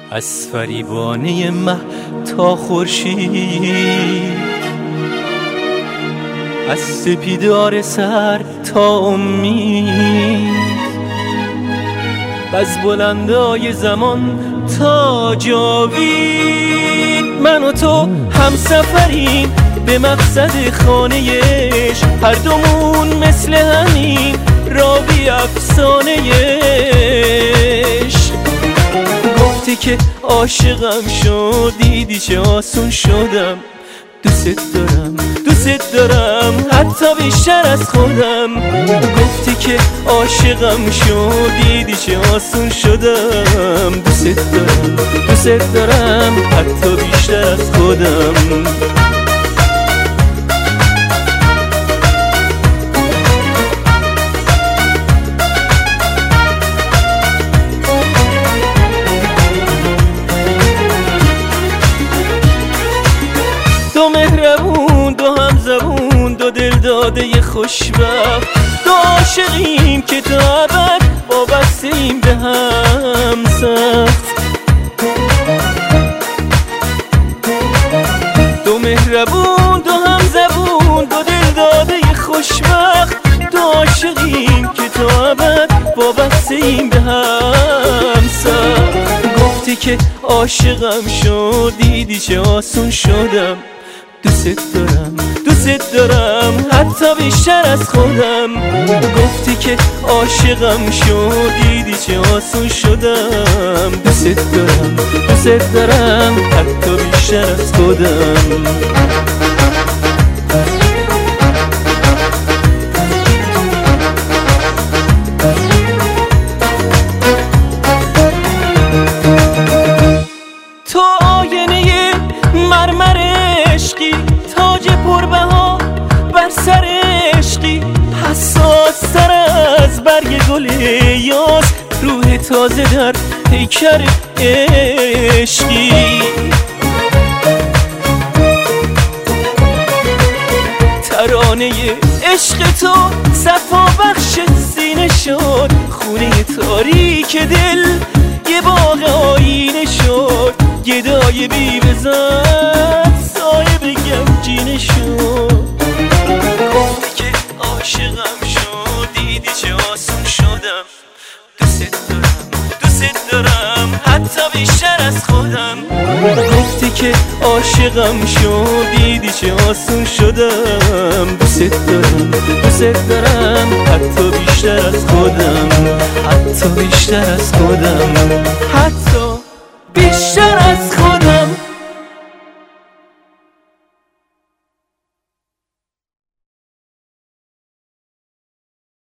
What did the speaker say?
از فریبانه مه تا خورشید، از سپیدار سر تا امید، از بلندای زمان تا جاوید. من و تو هم سفریم به مقصد خانه عشق، هر دومون مثل همین راوی افسانه عشق. گفتی که عاشقم شد، دیدی چه آسون شدم. دوست دارم دوست دارم حتی بیشتر از خودم. گفتی که عاشقم شد، دیدی چه آسون شدم. دوست دارم دوست دارم حتی بیشتر از خودم. دو مهربون، دو همزبون، دو دل داده خوشبخت، دو عاشقیم که تا ابد وابسته‌ایم به هم سخت. دو مهربون، دو همزبون، دو دل داده خوشبخت، دو عاشقیم که تا ابد وابسته‌ایم به هم سخت. گفتی که عاشقم شد، دیدی چه آسون شدم. دوست دارم دوست دارم حتی بیشتر از خودم. گفتی که عاشقم شد، دیدی چه آسون شدم. دوست دارم دوست دارم حتی بیشتر از خودم. تو آینه مرمر عشقی، تاج پربها بر سر عشقی، حساس تر از برگ گل یاس، روح تازه در پیکر عشقی. ترانه عشق تو صفا بخش سینه شد، خونه تاریک دل یه باغ آینه شد. گدای بی بزن سایه بگم جینه شد. گفتی که عاشقم شد، دیدی چه آسون شدم. دوست دارم حتی بیشتر از خودم. گفتی که عاشقم شد، دیدی چه آسون شدم. دوست دارم حتی بیشتر از خودم، حتی بیشتر از خودم.